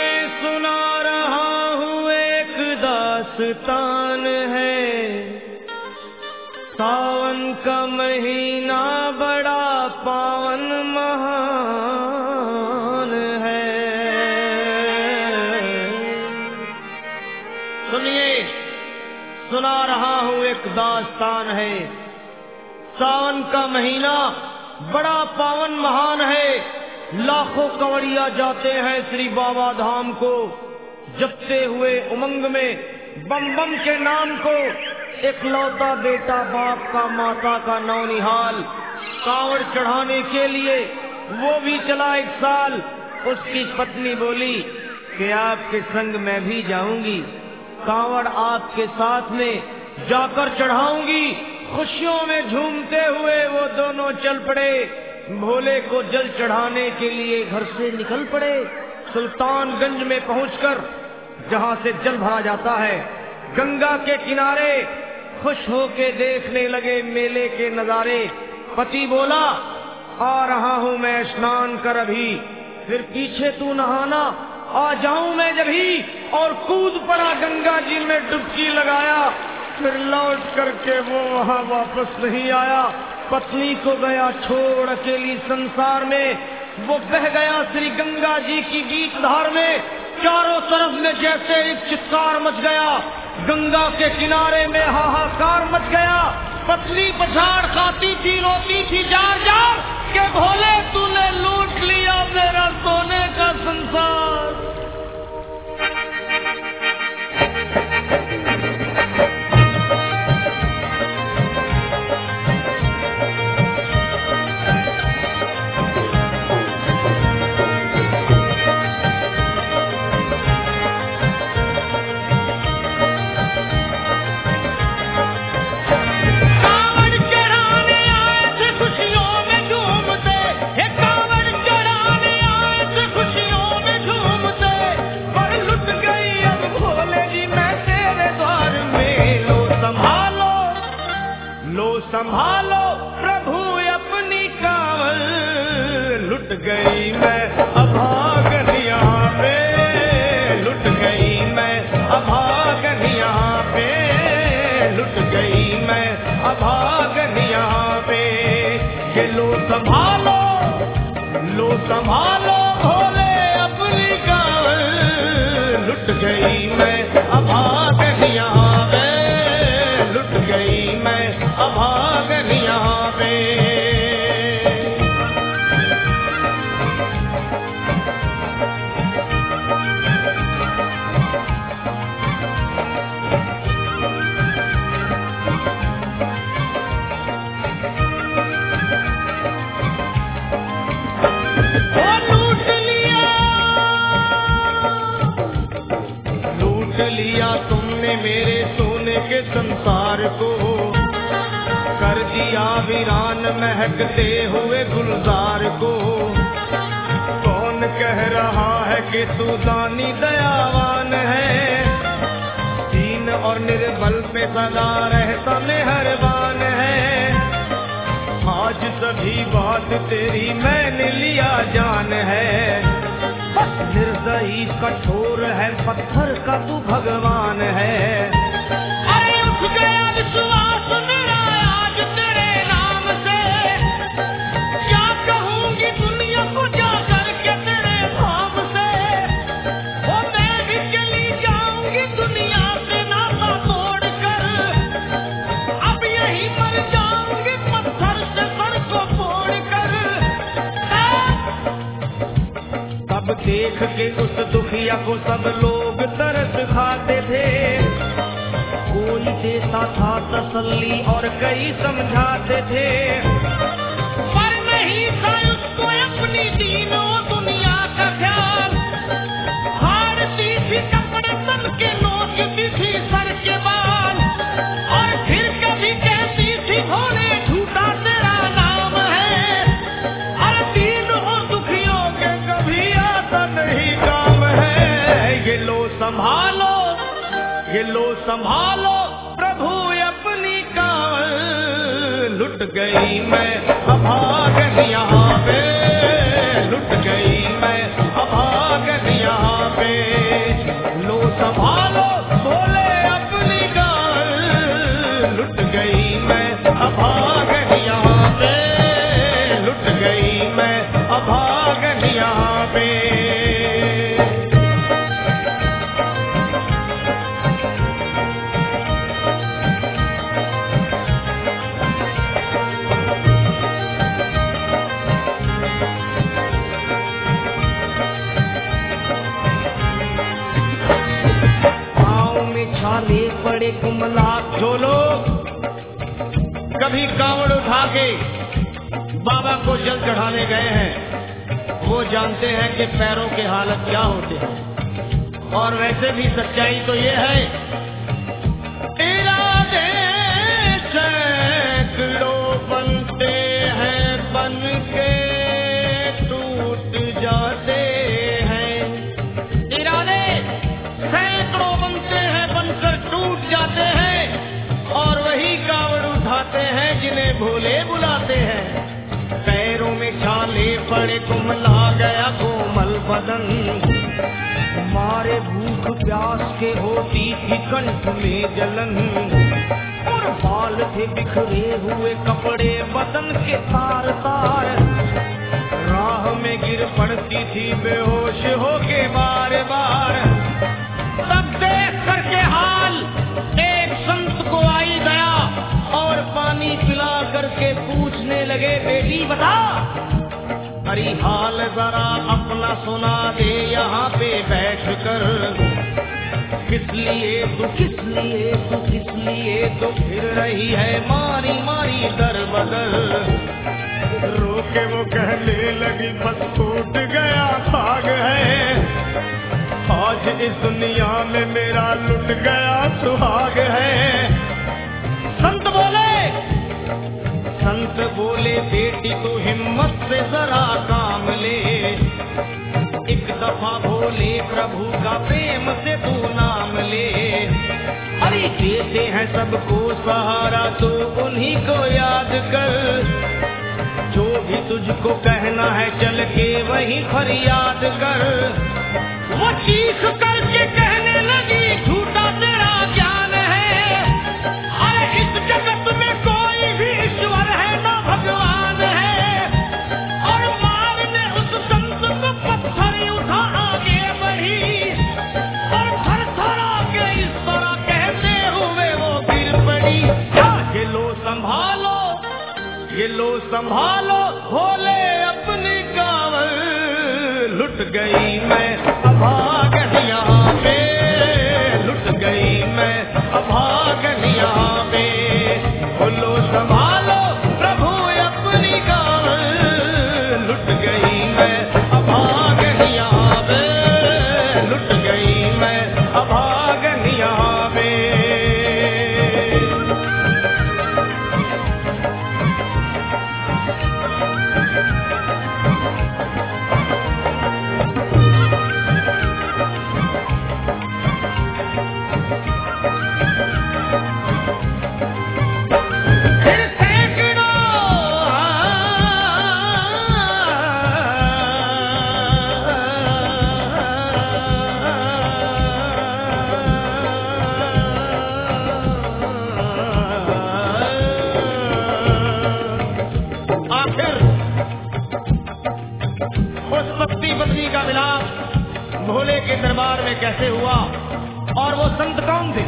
सुना रहा हूँ एक दास्तान है। सावन का महीना बड़ा पावन महान है। सुनिए, सुना रहा हूँ एक दास्तान है। सावन का महीना बड़ा पावन महान है। लाखों कंवरिया जाते हैं श्री बाबा धाम को, जपते हुए उमंग में बम बम के नाम को। एक लौता बेटा बाप का माता का नौनिहाल कांवड़ चढ़ाने के लिए वो भी चला एक साल। उसकी पत्नी बोली कि आपके संग मैं भी जाऊंगी, कांवड़ आपके साथ में जाकर चढ़ाऊंगी। खुशियों में झूमते हुए वो दोनों चल पड़े। भोले को जल चढ़ाने के लिए घर से निकल पड़े। सुल्तानगंज में पहुंचकर जहां से जल भरा जाता है, गंगा के किनारे खुश होके देखने लगे मेले के नजारे। पति बोला आ रहा हूं मैं स्नान कर अभी, फिर पीछे तू नहाना, आ जाऊं मैं जभी। और कूद पड़ा गंगा जी में डुबकी लगाया। फिर लौट करके वो वहां वापस नहीं आया। पत्नी को गया छोड़ अकेली संसार में। वो बह गया श्री गंगा जी की गीत धार में। चारों तरफ में जैसे एक चित्कार मच गया, गंगा के किनारे में हाहाकार मच गया। पत्नी पछाड़ खाती थी, रोती थी जार जार के भोले तूने लूट लिया मेरा सोने का संसार। संभालो प्रभु अपनी कांवड़, लुट गई मैं अभागन यहाँ पे, लुट गई मैं अभागन यहाँ पे, लुट गई मैं अभागन यहाँ पे। ये लो संभालो भोले अपनी कांवड़, लुट गई मैं अभागन यहाँ पे, लुट गई मैं अभागन यहाँ पे। लूट लिया तुमने मेरे सोने के संसार को, कर दिया वीरान महकते हुए गुलजार को। कौन कह रहा है कि तू दानी दयावान है, दीन और निर्बल पे सदा रहता मेहरबान है। आज सभी बात तेरी मैंने लिया जान है, निर्दयी कठोर है पत्थर का तू भगवान है। अरे उठ गया विश्वास मेरा आज तेरे नाम से, क्या कहूँगी दुनिया को जाकर के तेरे धाम से। वो मैं भी चली जाऊंगी दुनिया से नाता तोड़कर, अब यही मर जाऊंगी पत्थर से सर को फोड़कर। तब देख के उस दुखिया को सब लोग तरस खाते थे, कोई देता था तसल्ली और कई समझाते थे। पर नहीं था उसको अपनी दीनों दुनिया का ख्याल, हारती थी कपड़े तन के नोचती थी सर के बाल। और फिर कभी कहती थी भोले झूठा तेरा नाम है, और दीन और दुखियों के कभी आता नहीं काम है। ये लो संभालो प्रभु अपनी कांवड़, लुट गई मैं अभागन यहाँ पे, लुट गई मैं अभागन यहाँ पे। संभालो भोले अपनी गाल, लुट गई मैं अभागन यहाँ पे, लुट गई मैं अभागन यहाँ पे। छाले पड़े कुमलात जो लोग कभी कांवड़ उठा के बाबा को जल चढ़ाने गए हैं वो जानते हैं कि पैरों के हालत क्या होते हैं। और वैसे भी सच्चाई तो ये है, इरादे सैकड़ों बनते हैं बन के टूट जाते हैं, इरादे सैकड़ों बनते हैं बनकर टूट जाते हैं, और वही कांवड़ उठाते हैं जिन्हें भोले बुलाते हैं। पैरों में छाले पड़े कुमला गया कोमल बदन, मारे भूख प्यास के होती थी कंठ में जलन, और बाल थे बिखरे हुए कपड़े बदन के तार तार, राह में गिर पड़ती थी बेहोश होके बार बार। तब देख करके हाल एक संत को आई गया और पानी पिला करके पूछने लगे, बेटी बता अरे हाल जरा अपना सुना दे यहाँ पे बैठ कर, किस लिए तू किस लिए तू किस लिए तो फिर रही है मारी मारी दर बदर। रोके वो कहने लगी बस टूट गया भाग है, आज इस दुनिया में मेरा लुट गया सुहाग है। संत बोले बेटी तू हिम्मत से जरा काम ले, एक दफा भोले प्रभु का प्रेम से तू नाम ले, अरे देते हैं सबको सहारा तू उन्हीं को याद कर, जो भी तुझको कहना है चल के वही फरियाद कर। वो चीख करके कहने लगी झूठा तेरा ज्ञान है, अरे इस जगत में कोई भी ईश्वर है ना भगवान है, और मारने उस संत को पत्थर उठा आगे बढ़ी, और थर थर आके इस तरह कहते हुए वो गिर पड़ी। ये लो संभालो, ये लो संभालो भोले अपनी कांवड़, लुट गई मैं अभागन यहाँ पे, लुट गई मैं अभागन यहाँ पे। बोलो संभालो प्रभु अपनी कांवड़, लुट गई मैं अभागन यहाँ पे, लुट गई मैं अभागन यहाँ पे। पत्नी का मिलाप भोले के दरबार में कैसे हुआ और वो संत कौन थे?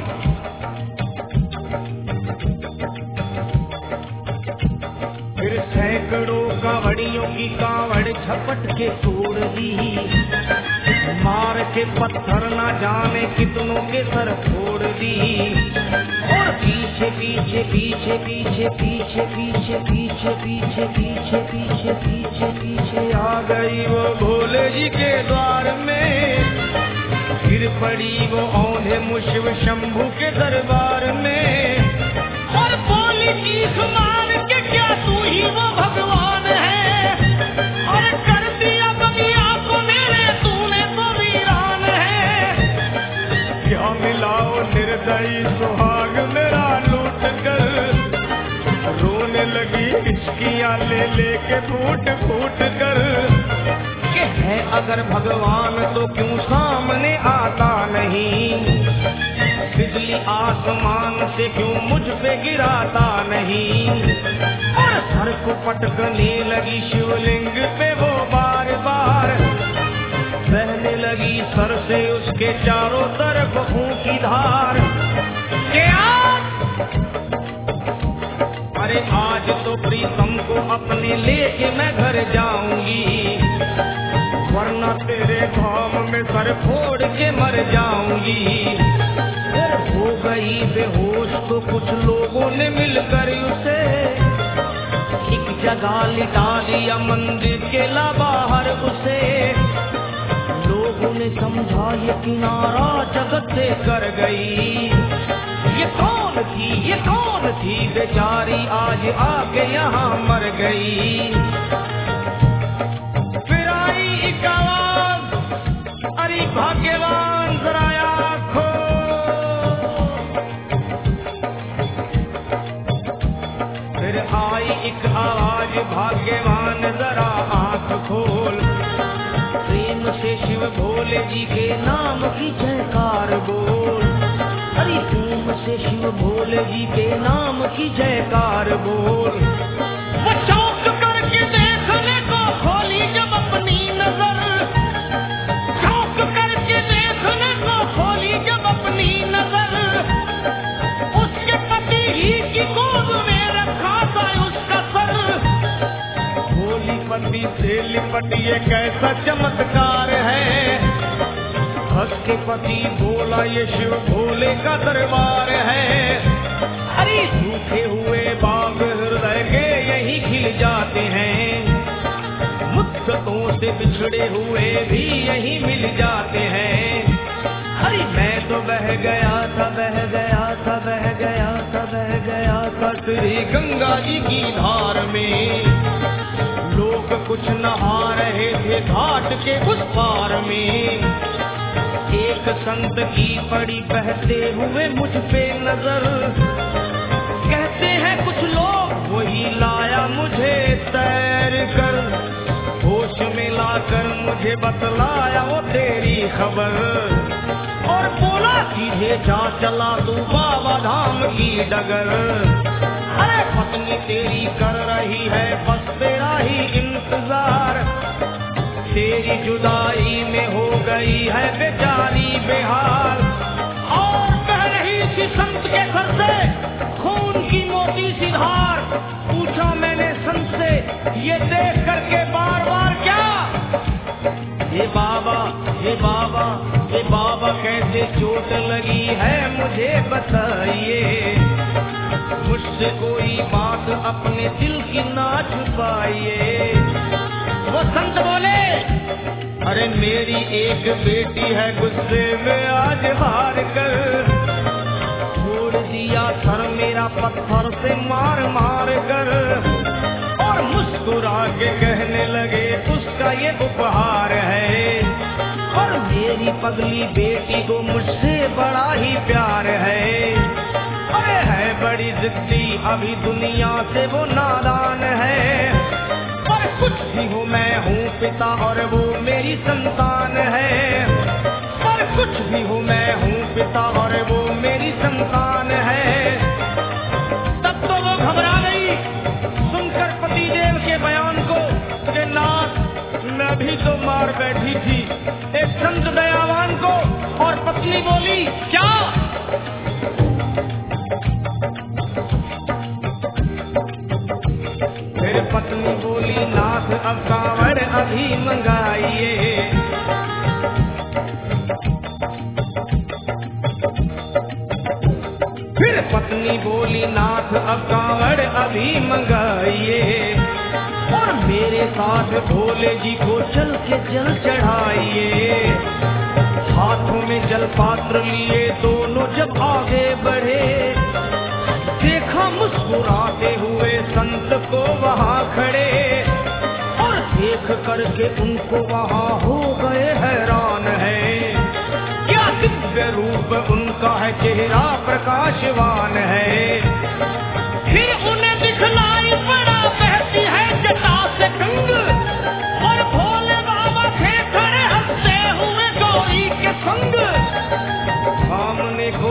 फिर सैकड़ों कांवड़ियों की कांवड़ झपट के तोड़ दी, मार के पत्थर ना जाने कितनों के सर फोड़ दी, और पीछे पीछे पीछे पीछे पीछे पीछे पीछे पीछे पीछे पीछे पीछे पीछे आ गई वो भोले जी के द्वार में, गिर पड़ी वो औंधे मुशिव शंभू के दरबार में, और बोली चीख मार के क्या तू ही वो भगवान है, और कर दिया दुनिया को मेरे तूने तो वीरान है, क्या मिलाओ निर्दयी सुहाग मेरा लूट कर, रोने लगी हिचकियां ले लेके फूट फूट कर, कि है अगर भगवान तो क्यों सामने आता नहीं, से क्यों मुझ पे गिराता नहीं। और सर को पटकने लगी शिवलिंग पे वो बार बार, बहने लगी सर से उसके चारों तरफ खून की धार। अरे आज तो प्रीतम को अपने लेके मैं घर जाऊंगी, वरना तेरे धाम में सर फोड़ के मर जाऊंगी। फिर हो गई बेहोश तो कुछ लोगों ने मिलकर उसे एक जगह लिटा दिया मंदिर के ला बाहर उसे। लोगों ने समझा ये किनारा जगत से कर गई, ये कौन थी बेचारी आज आके यहाँ मर गई। फिर आई एक आवाज, अरे भाग्यवान जरा आँखों। फिर आई एक आवाज, भाग्यवान जरा आँख खोल, प्रेम से शिव भोले जी के नाम की जयकार बोल। हरि ओम से शिव भोले जी के नाम की जयकार बोल। वो चौंक करके देखने को खोली जब अपनी नजर, चौंक करके देखने को खोली जब अपनी नजर, उसके पति ही की गोद में रखा था उसका सर। भोली पति से लिपट ये कैसा चमत्कार है, हंस के पति बोला ये शिव भोले का दरबार है। अरे सूखे हुए बाग हृदय के यही खिल जाते हैं, मुद्दतों से बिछड़े हुए भी यही मिल जाते हैं। अरे मैं तो बह गया था श्री गंगा जी की धार में। लोग कुछ नहा रहे थे घाट के उस पार में। एक संत की पड़ी बहते हुए मुझ पे नजर, कहते हैं कुछ लोग वही लाया मुझे तैर कर, होश में लाकर मुझे बतलाया वो तेरी खबर। और बोला सीधे जा चला तू बाबा धाम की डगर। अरे पत्नी तेरी कर रही है बस तेरा ही इंतजार, तेरी जुदाई में हो गई है बेचारी बेहाल। और कह रही थी संत के सर से खून की मोटी सी धार। पूछा मैंने संत से ये देख करके बार बार क्या, हे बाबा हे बाबा हे बाबा कैसे चोट लगी है मुझे बताइए, मुझसे कोई बात अपने दिल की ना छुपाइए। वो संत बोले अरे मेरी एक बेटी है गुस्से में आज हार कर, छोड़ दिया सर मेरा पत्थर से मार मार कर। और मुस्कुरा के कहने लगे उसका ये उपहार है, और मेरी पगली बेटी को मुझसे बड़ा ही प्यार है। अरे है बड़ी जिद्दी अभी दुनिया से वो नादान है, पर कुछ भी हूँ मैं हूँ पिता और वो मेरी संतान है। पर कुछ भी हूँ मैं हूँ पिता और वो मेरी संतान है। तब तो वो घबरा गई सुनकर पतिदेव के बयान को कि नाथ मैं भी तो मार बैठी थी एक संत दयावान को। और पत्नी बोली क्या, फिर पत्नी बोली नाथ अब कांवड़ अभी मंगाइए। फिर पत्नी बोली नाथ अब कांवड़ अभी मंगाइए, और मेरे साथ भोले जी को चल के जल चढ़ाइए। हाथों में जल पात्र लिए दोनों जब आगे बढ़े, देखा मुस्कुराते हुए संत को वहाँ खड़े। और देख करके उनको वहाँ हो गए हैरान है, क्या दिव्य रूप उनका है, चेहरा प्रकाशवान है। फिर उन्हें दिखलाई पड़ा बहती है जटा से गंग, और भोले बाबा थे खड़े हंसते हुए गौरी के संग। सामने को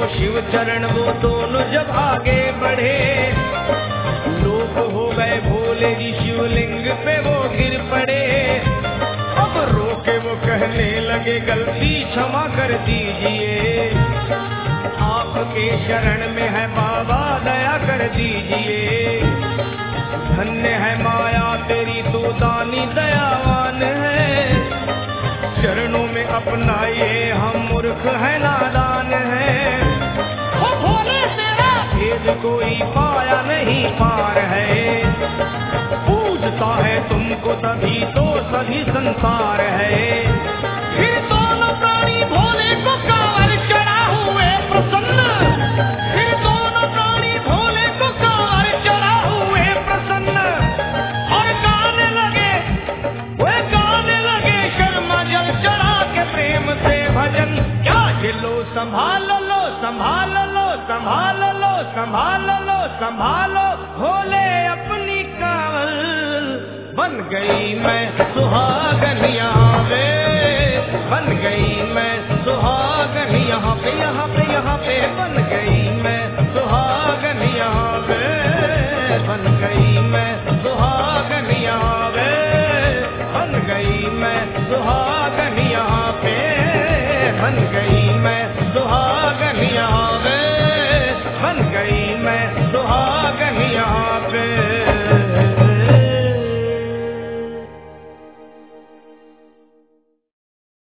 शिव चरण वो दोनों जब आगे बढ़े, लोग हो गए भोले जी शिवलिंग पे वो गिर पड़े। अब रोके वो कहने लगे गलती क्षमा कर दीजिए, आपके शरण में है बाबा दया कर दीजिए। धन्य है माया तेरी तो दानी दयावान है, चरणों में अपनाइए हम मूर्ख है नादान है। ओ भोले तेरा भेद कोई पाया नहीं पार है, पूजता है तुमको तभी तो सभी संसार है। फिर दोनों प्राणी भोले को कांवर चढ़ा हुए प्रसन्न, फिर दोनों प्राणी भोले को कांवर चढ़ा हुए प्रसन्न, और गाने लगे वे गाने लगे शर्मा जल चढ़ा के प्रेम से भजन। क्या लो संभालो लो संभालो लो संभालो लो संभालो लो संभालो भोले अपनी कांवल, बन गई मैं सुहागन यहाँ पे, बन गई मैं सुहागन यहाँ पे यहाँ पे यहाँ पे बन गई।